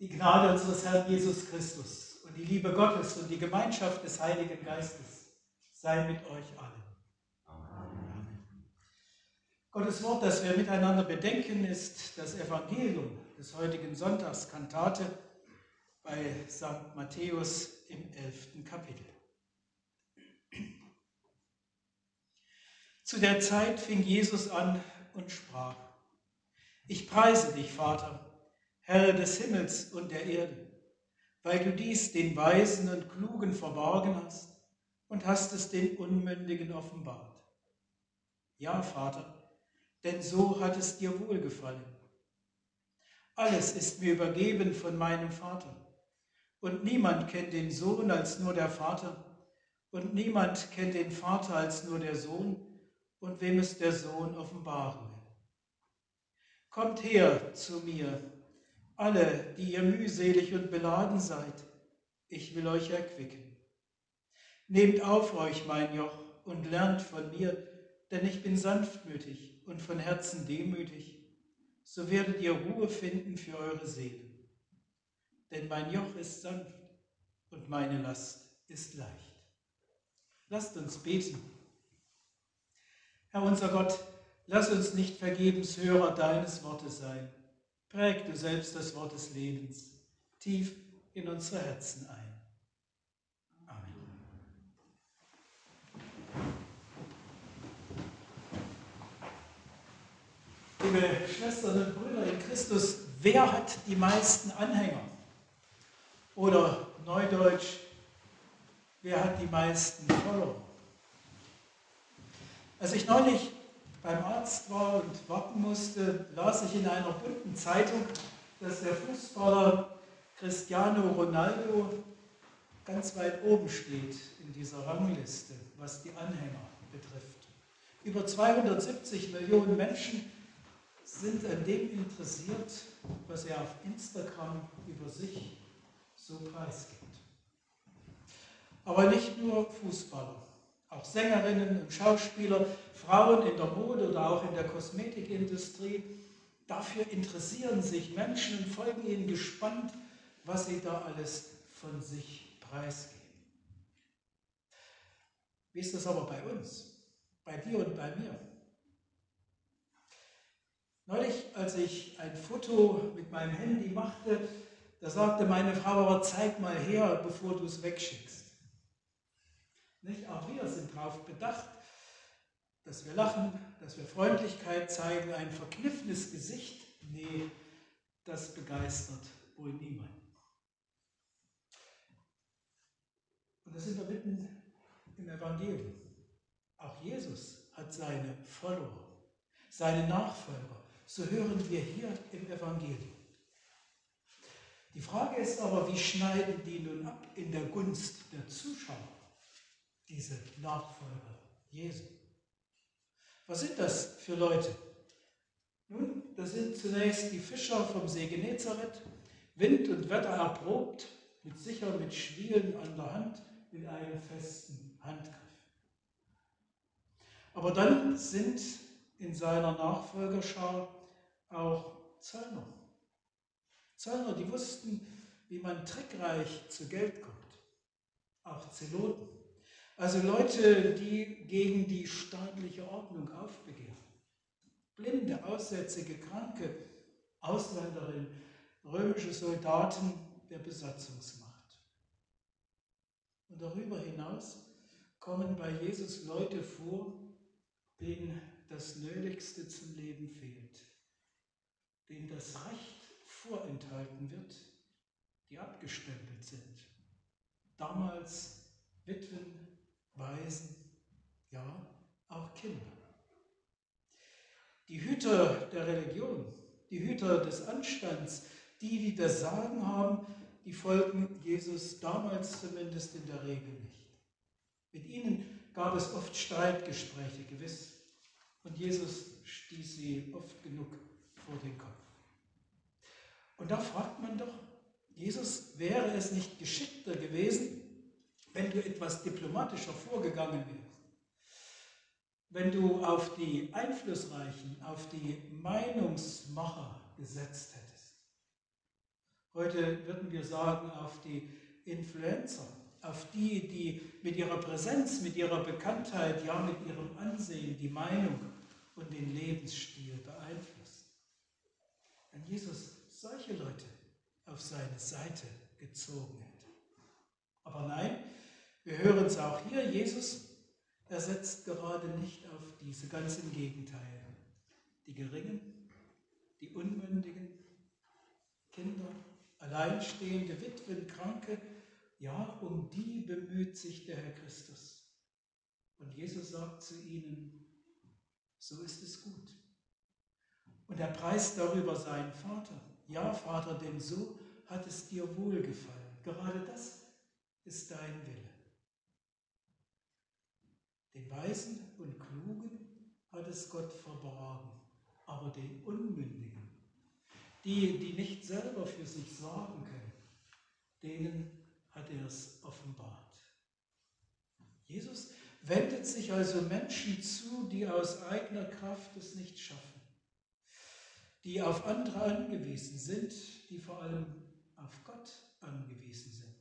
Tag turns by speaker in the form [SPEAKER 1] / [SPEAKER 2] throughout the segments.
[SPEAKER 1] Die Gnade unseres Herrn Jesus Christus und die Liebe Gottes und die Gemeinschaft des Heiligen Geistes sei mit euch allen. Amen. Gottes Wort, das wir miteinander bedenken, ist das Evangelium des heutigen Sonntags, Kantate bei St. Matthäus im 11. Kapitel. Zu der Zeit fing Jesus an und sprach: Ich preise dich, Vater, Herr des Himmels und der Erde, weil du dies den Weisen und Klugen verborgen hast und hast es den Unmündigen offenbart. Ja, Vater, denn so hat es dir wohlgefallen. Alles ist mir übergeben von meinem Vater, und niemand kennt den Sohn als nur der Vater, und niemand kennt den Vater als nur der Sohn, und wem es der Sohn offenbaren will. Kommt her zu mir, alle, die ihr mühselig und beladen seid, ich will euch erquicken. Nehmt auf euch mein Joch und lernt von mir, denn ich bin sanftmütig und von Herzen demütig, so werdet ihr Ruhe finden für eure Seelen. Denn mein Joch ist sanft und meine Last ist leicht. Lasst uns beten. Herr unser Gott, lass uns nicht vergebens Hörer deines Wortes sein. Präg du selbst das Wort des Lebens tief in unsere Herzen ein. Amen. Liebe Schwestern und Brüder in Christus, wer hat die meisten Anhänger? Oder neudeutsch, wer hat die meisten Follower? Als ich neulich beim Arzt war und warten musste, las ich in einer bunten Zeitung, dass der Fußballer Cristiano Ronaldo ganz weit oben steht in dieser Rangliste, was die Anhänger betrifft. Über 270 Millionen Menschen sind an dem interessiert, was er auf Instagram über sich so preisgibt. Aber nicht nur Fußballer. Auch Sängerinnen und Schauspieler, Frauen in der Mode oder auch in der Kosmetikindustrie, dafür interessieren sich Menschen und folgen ihnen gespannt, was sie da alles von sich preisgeben. Wie ist das aber bei uns, bei dir und bei mir? Neulich, als ich ein Foto mit meinem Handy machte, da sagte meine Frau, aber zeig mal her, bevor du es wegschickst. Nicht? Auch wir sind darauf bedacht, dass wir lachen, dass wir Freundlichkeit zeigen, ein verkniffenes Gesicht, nee, das begeistert wohl niemand. Und da sind wir mitten im Evangelium. Auch Jesus hat seine Follower, seine Nachfolger. So hören wir hier im Evangelium. Die Frage ist aber, wie schneiden die nun ab in der Gunst der Zuschauer, diese Nachfolger Jesu? Was sind das für Leute? Nun, das sind zunächst die Fischer vom See Genezareth, Wind und Wetter erprobt, mit Schwielen an der Hand, mit einem festen Handgriff. Aber dann sind in seiner Nachfolgerschar auch Zöllner. Zöllner, die wussten, wie man trickreich zu Geld kommt. Auch Zeloten. Also Leute, die gegen die staatliche Ordnung aufbegehren. Blinde, Aussätzige, Kranke, Ausländerinnen, römische Soldaten der Besatzungsmacht. Und darüber hinaus kommen bei Jesus Leute vor, denen das Nötigste zum Leben fehlt, denen das Recht vorenthalten wird, die abgestempelt sind. Damals Witwen, Waisen, ja, auch Kinder. Die Hüter der Religion, die Hüter des Anstands, die das Sagen haben, die folgen Jesus damals zumindest in der Regel nicht. Mit ihnen gab es oft Streitgespräche, gewiss. Und Jesus stieß sie oft genug vor den Kopf. Und da fragt man doch, Jesus, wäre es nicht geschickter gewesen, wenn du etwas diplomatischer vorgegangen wärst? Wenn du auf die Einflussreichen, auf die Meinungsmacher gesetzt hättest? Heute würden wir sagen, auf die Influencer, auf die, die mit ihrer Präsenz, mit ihrer Bekanntheit, ja mit ihrem Ansehen die Meinung und den Lebensstil beeinflussen. Wenn Jesus solche Leute auf seine Seite gezogen hätte. Aber nein, wir hören es auch hier, Jesus, er setzt gerade nicht auf diese, ganz im Gegenteil. Die Geringen, die Unmündigen, Kinder, Alleinstehende, Witwen, Kranke, ja, um die bemüht sich der Herr Christus. Und Jesus sagt zu ihnen, so ist es gut. Und er preist darüber seinen Vater. Ja, Vater, denn so hat es dir wohlgefallen. Gerade das ist dein Wille. Den Weisen und Klugen hat es Gott verborgen, aber den Unmündigen, die nicht selber für sich sorgen können, denen hat er es offenbart. Jesus wendet sich also Menschen zu, die aus eigener Kraft es nicht schaffen, die auf andere angewiesen sind, die vor allem auf Gott angewiesen sind.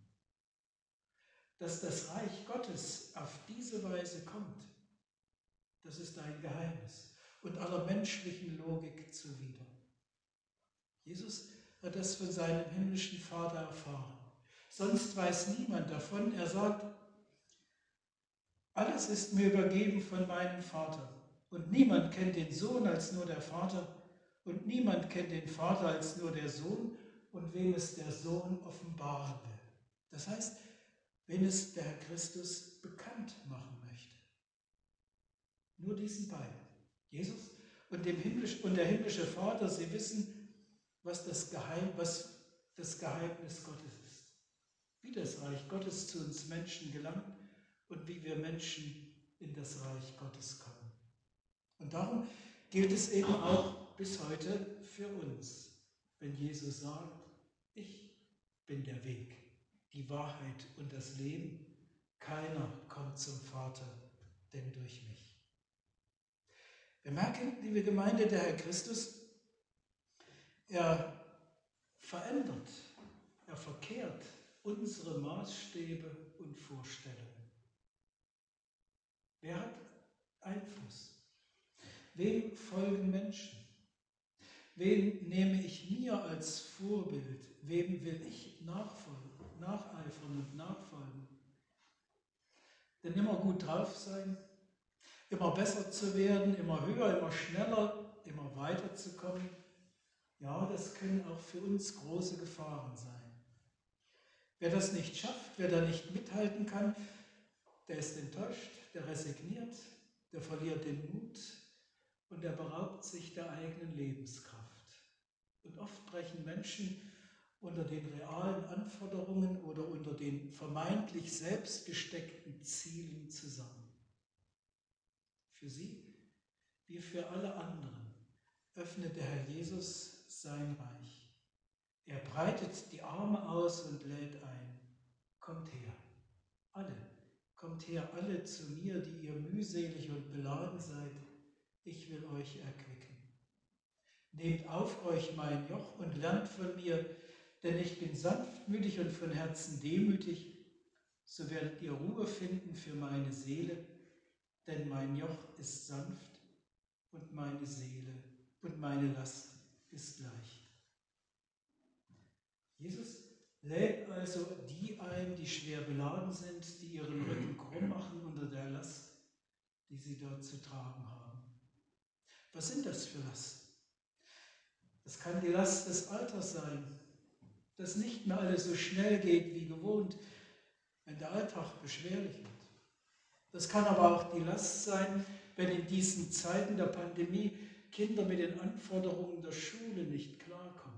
[SPEAKER 1] Dass das Reich Gottes auf diese Weise kommt, das ist ein Geheimnis und aller menschlichen Logik zuwider. Jesus hat das von seinem himmlischen Vater erfahren. Sonst weiß niemand davon. Er sagt, alles ist mir übergeben von meinem Vater. Und niemand kennt den Sohn als nur der Vater. Und niemand kennt den Vater als nur der Sohn und wem es der Sohn offenbaren will. Das heißt, wen es der Herr Christus bekannt machen möchte. Nur diesen beiden, Jesus und der himmlische Vater, sie wissen, was das Geheimnis Gottes ist. Wie das Reich Gottes zu uns Menschen gelangt und wie wir Menschen in das Reich Gottes kommen. Und darum gilt es eben auch bis heute für uns, wenn Jesus sagt, ich bin der Weg, die Wahrheit und das Leben. Keiner kommt zum Vater, denn durch mich. Wir merken, liebe Gemeinde, der Herr Christus, er verändert, er verkehrt unsere Maßstäbe und Vorstellungen. Wer hat Einfluss? Wem folgen Menschen? Wen nehme ich mir als Vorbild? Wem will ich nacheifern und nachfolgen? Denn immer gut drauf sein, immer besser zu werden, immer höher, immer schneller, immer weiterzukommen, ja, das können auch für uns große Gefahren sein. Wer das nicht schafft, wer da nicht mithalten kann, der ist enttäuscht, der resigniert, der verliert den Mut und der beraubt sich der eigenen Lebenskraft. Und oft brechen Menschen unter den realen Anforderungen oder unter den vermeintlich selbst gesteckten Zielen zusammen. Für sie wie für alle anderen öffnet der Herr Jesus sein Reich. Er breitet die Arme aus und lädt ein. Kommt her, alle, kommt her, alle zu mir, die ihr mühselig und beladen seid. Ich will euch erquicken. Nehmt auf euch mein Joch und lernt von mir, denn ich bin sanftmütig und von Herzen demütig, so werdet ihr Ruhe finden für meine Seele, denn mein Joch ist sanft und meine Seele und meine Last ist leicht. Jesus lädt also die ein, die schwer beladen sind, die ihren Rücken krumm machen unter der Last, die sie dort zu tragen haben. Was sind das für Lasten? Das kann die Last des Alters sein, dass nicht mehr alles so schnell geht wie gewohnt, wenn der Alltag beschwerlich wird. Das kann aber auch die Last sein, wenn in diesen Zeiten der Pandemie Kinder mit den Anforderungen der Schule nicht klarkommen.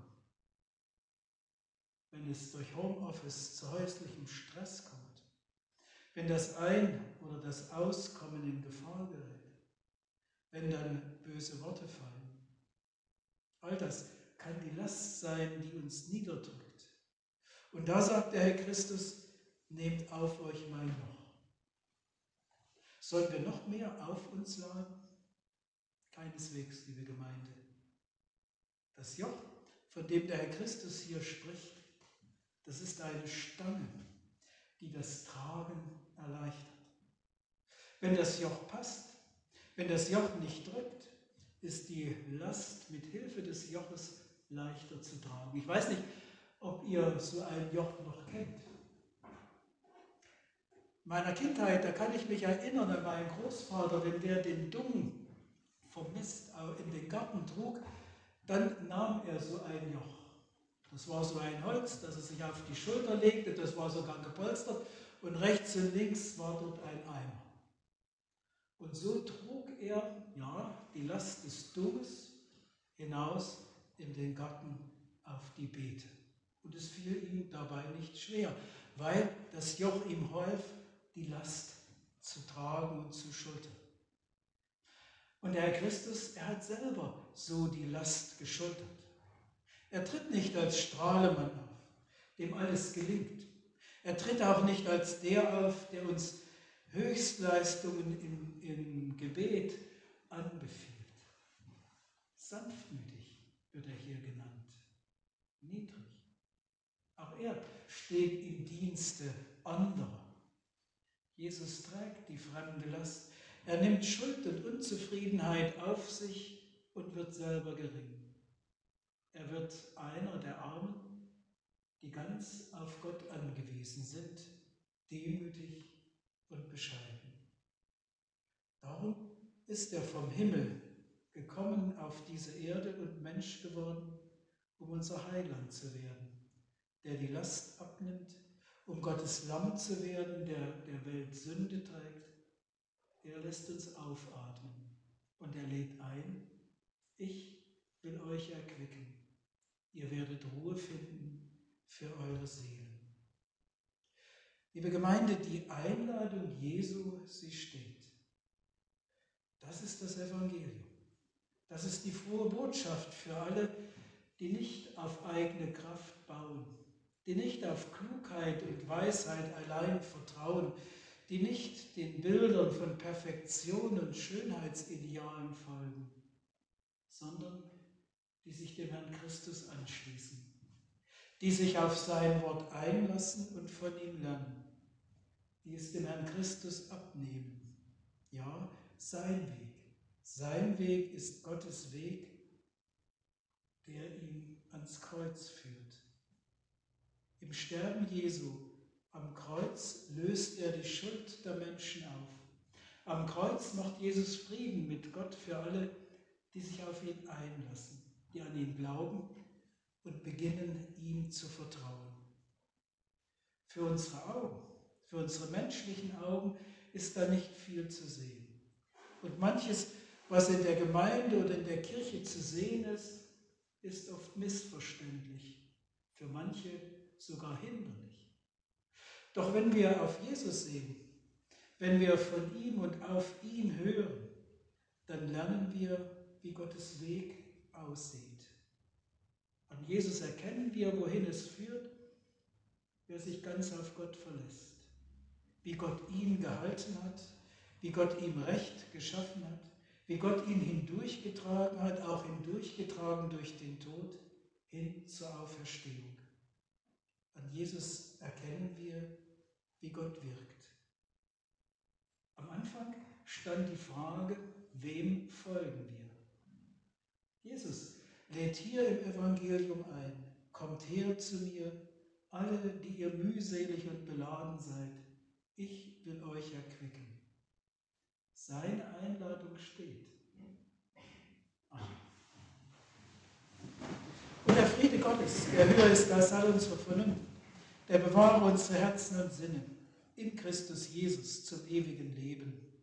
[SPEAKER 1] Wenn es durch Homeoffice zu häuslichem Stress kommt. Wenn das Ein- oder das Auskommen in Gefahr gerät. Wenn dann böse Worte fallen. All das kann die Last sein, die uns niederdrückt. Und da sagt der Herr Christus, nehmt auf euch mein Joch. Sollen wir noch mehr auf uns laden? Keineswegs, liebe Gemeinde. Das Joch von dem der Herr Christus hier spricht, das ist eine Stange, die das Tragen erleichtert. Wenn das Joch passt, wenn das Joch nicht drückt, ist die Last mit Hilfe des Joches leichter zu tragen. Ich weiß nicht, ob ihr so ein Joch noch kennt. In meiner Kindheit, da kann ich mich erinnern an meinen Großvater, wenn der den Dung vom Mist in den Garten trug, dann nahm er so ein Joch. Das war so ein Holz, das er sich auf die Schulter legte, das war sogar gepolstert und rechts und links war dort ein Eimer. Und so trug er, die Last des Dunges hinaus in den Garten auf die Beete. Und es fiel ihm dabei nicht schwer, weil das Joch ihm half, die Last zu tragen und zu schultern. Und der Herr Christus, er hat selber so die Last geschultert. Er tritt nicht als Strahlemann auf, dem alles gelingt. Er tritt auch nicht als der auf, der uns Höchstleistungen im Gebet anbefiehlt. Sanftmütig wird er hier genannt, niedrig. Auch er steht im Dienste anderer. Jesus trägt die fremde Last. Er nimmt Schuld und Unzufriedenheit auf sich und wird selber gering. Er wird einer der Armen, die ganz auf Gott angewiesen sind, demütig und bescheiden. Darum ist er vom Himmel gekommen auf diese Erde und Mensch geworden, um unser Heiland zu werden, der die Last abnimmt, um Gottes Lamm zu werden, der der Welt Sünde trägt. Er lässt uns aufatmen und er lädt ein: Ich will euch erquicken. Ihr werdet Ruhe finden für eure Seelen. Liebe Gemeinde, die Einladung Jesu, sie steht. Das ist das Evangelium. Das ist die frohe Botschaft für alle, die nicht auf eigene Kraft bauen, die nicht auf Klugheit und Weisheit allein vertrauen, die nicht den Bildern von Perfektion und Schönheitsidealen folgen, sondern die sich dem Herrn Christus anschließen, die sich auf sein Wort einlassen und von ihm lernen, die es dem Herrn Christus abnehmen. Ja, sein Weg. Sein Weg ist Gottes Weg, der ihn ans Kreuz führt. Im Sterben Jesu am Kreuz löst er die Schuld der Menschen auf. Am Kreuz macht Jesus Frieden mit Gott für alle, die sich auf ihn einlassen, die an ihn glauben und beginnen, ihm zu vertrauen. Für unsere Augen, für unsere menschlichen Augen ist da nicht viel zu sehen. Und manches, was in der Gemeinde oder in der Kirche zu sehen ist, ist oft missverständlich, für manche sogar hinderlich. Doch wenn wir auf Jesus sehen, wenn wir von ihm und auf ihn hören, dann lernen wir, wie Gottes Weg aussieht. An Jesus erkennen wir, wohin es führt, wer sich ganz auf Gott verlässt, wie Gott ihn gehalten hat, wie Gott ihm Recht geschaffen hat, wie Gott ihn hindurchgetragen hat, auch hindurchgetragen durch den Tod, hin zur Auferstehung. An Jesus erkennen wir, wie Gott wirkt. Am Anfang stand die Frage, wem folgen wir? Jesus lädt hier im Evangelium ein: Kommt her zu mir, alle, die ihr mühselig und beladen seid, ich will euch erquicken. Seine Einladung steht. Amen. Und der Friede Gottes, der höher ist als all unsere Vernunft, der bewahre unsere Herzen und Sinne in Christus Jesus zum ewigen Leben.